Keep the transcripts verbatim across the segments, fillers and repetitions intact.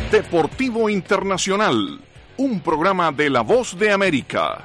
Deportivo Internacional, un programa de La Voz de América.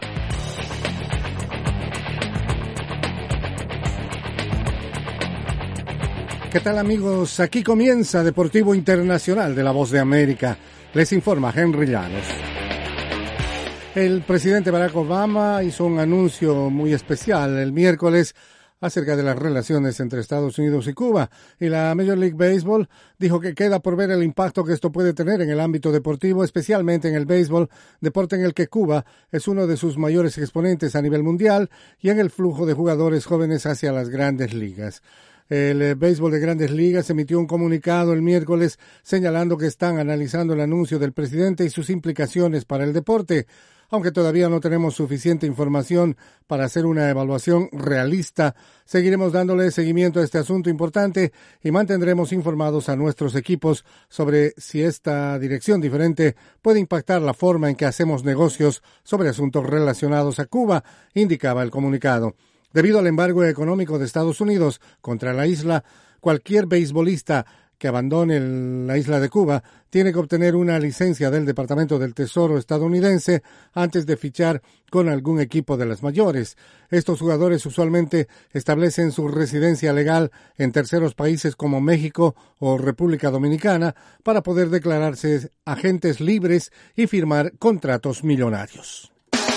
¿Qué tal, amigos? Aquí comienza Deportivo Internacional de La Voz de América. Les informa Henry Llanos. El presidente Barack Obama hizo un anuncio muy especial el miércoles acerca de las relaciones entre Estados Unidos y Cuba, y la Major League Baseball dijo que queda por ver el impacto que esto puede tener en el ámbito deportivo, especialmente en el béisbol, deporte en el que Cuba es uno de sus mayores exponentes a nivel mundial y en el flujo de jugadores jóvenes hacia las grandes ligas. El eh, béisbol de Grandes Ligas emitió un comunicado el miércoles señalando que están analizando el anuncio del presidente y sus implicaciones para el deporte. Aunque todavía no tenemos suficiente información para hacer una evaluación realista, seguiremos dándole seguimiento a este asunto importante y mantendremos informados a nuestros equipos sobre si esta dirección diferente puede impactar la forma en que hacemos negocios sobre asuntos relacionados a Cuba, indicaba el comunicado. Debido al embargo económico de Estados Unidos contra la isla, cualquier beisbolista que abandone la isla de Cuba tiene que obtener una licencia del Departamento del Tesoro estadounidense antes de fichar con algún equipo de las mayores. Estos jugadores usualmente establecen su residencia legal en terceros países como México o República Dominicana para poder declararse agentes libres y firmar contratos millonarios.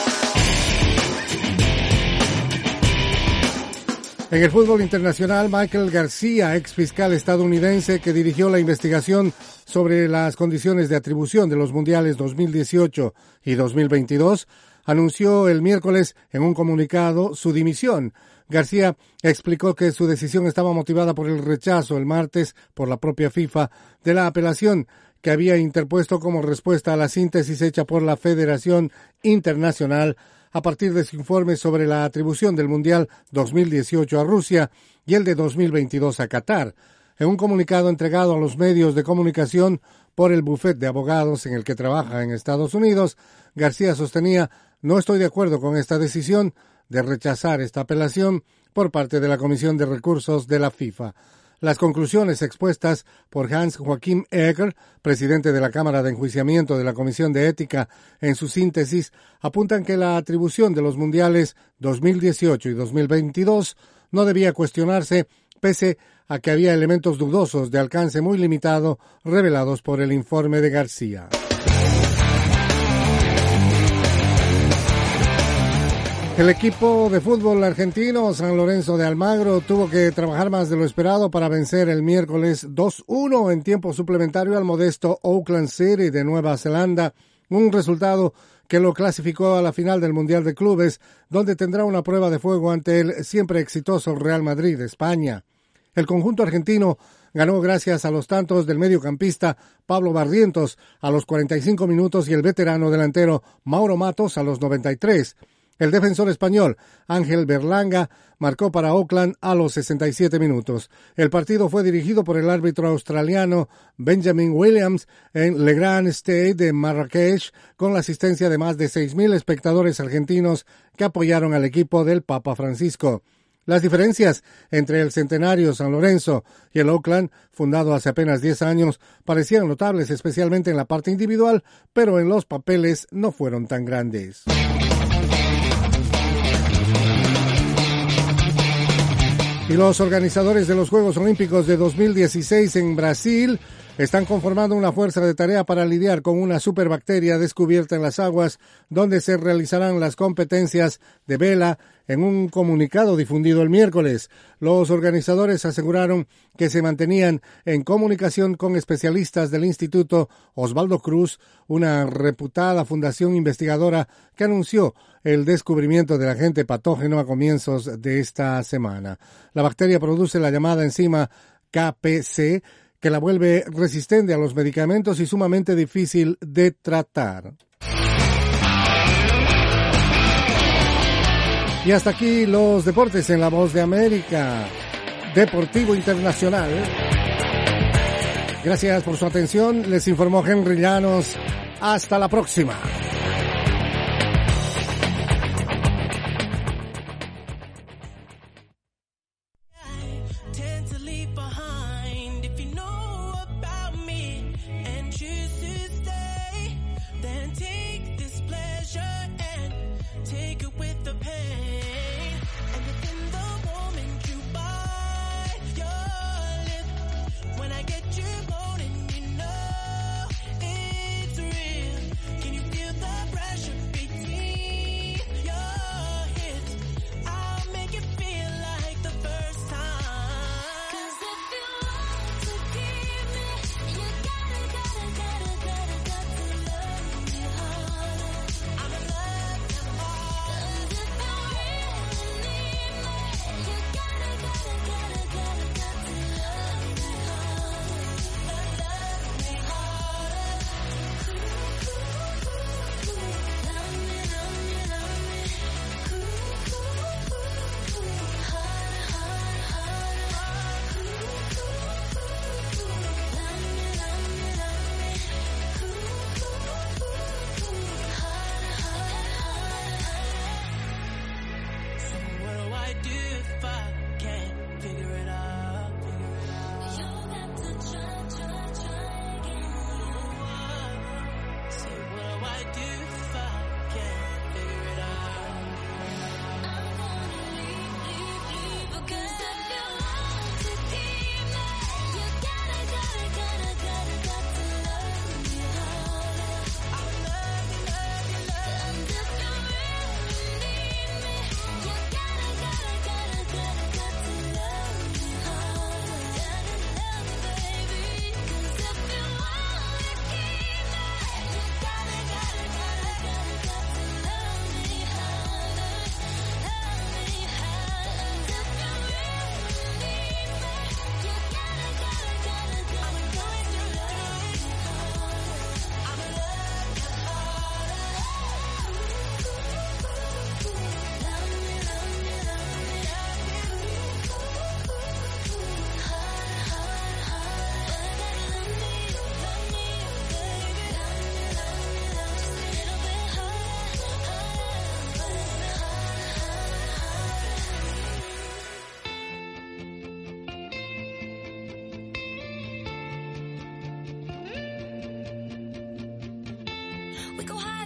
En el fútbol internacional, Michael García, ex fiscal estadounidense que dirigió la investigación sobre las condiciones de atribución de los mundiales dos mil dieciocho y dos mil veintidós, anunció el miércoles en un comunicado su dimisión. García explicó que su decisión estaba motivada por el rechazo el martes por la propia FIFA de la apelación que había interpuesto como respuesta a la síntesis hecha por la Federación Internacional a partir de su informe sobre la atribución del Mundial dos mil dieciocho a Rusia y el de dos mil veintidós a Qatar. En un comunicado entregado a los medios de comunicación por el bufete de abogados en el que trabaja en Estados Unidos, García sostenía: no estoy de acuerdo con esta decisión de rechazar esta apelación por parte de la Comisión de Recursos de la FIFA. Las conclusiones expuestas por Hans Joachim Eger, presidente de la Cámara de Enjuiciamiento de la Comisión de Ética, en su síntesis, apuntan que la atribución de los mundiales dos mil dieciocho y dos mil veintidós no debía cuestionarse, pese a que había elementos dudosos de alcance muy limitado revelados por el informe de García. El equipo de fútbol argentino San Lorenzo de Almagro tuvo que trabajar más de lo esperado para vencer el miércoles dos uno en tiempo suplementario al modesto Auckland City de Nueva Zelanda, un resultado que lo clasificó a la final del Mundial de Clubes, donde tendrá una prueba de fuego ante el siempre exitoso Real Madrid de España. El conjunto argentino ganó gracias a los tantos del mediocampista Pablo Barrientos a los cuarenta y cinco minutos y el veterano delantero Mauro Matos a los noventa y tres. El defensor español Ángel Berlanga marcó para Auckland a los sesenta y siete minutos. El partido fue dirigido por el árbitro australiano Benjamin Williams en Le Grand Stade de Marrakech, con la asistencia de más de seis mil espectadores argentinos que apoyaron al equipo del Papa Francisco. Las diferencias entre el centenario San Lorenzo y el Auckland, fundado hace apenas diez años, parecieron notables, especialmente en la parte individual, pero en los papeles no fueron tan grandes. Y los organizadores de los Juegos Olímpicos de dos mil dieciséis en Brasil están conformando una fuerza de tarea para lidiar con una superbacteria descubierta en las aguas donde se realizarán las competencias de vela. En un comunicado difundido el miércoles, los organizadores aseguraron que se mantenían en comunicación con especialistas del Instituto Osvaldo Cruz, una reputada fundación investigadora que anunció el descubrimiento del agente patógeno a comienzos de esta semana. La bacteria produce la llamada enzima K P C, que la vuelve resistente a los medicamentos y sumamente difícil de tratar. Y hasta aquí los deportes en La Voz de América, Deportivo Internacional. Gracias por su atención. Les informó Henry Llanos. Hasta la próxima. Tend to leave behind if you know about me and choose to We go high.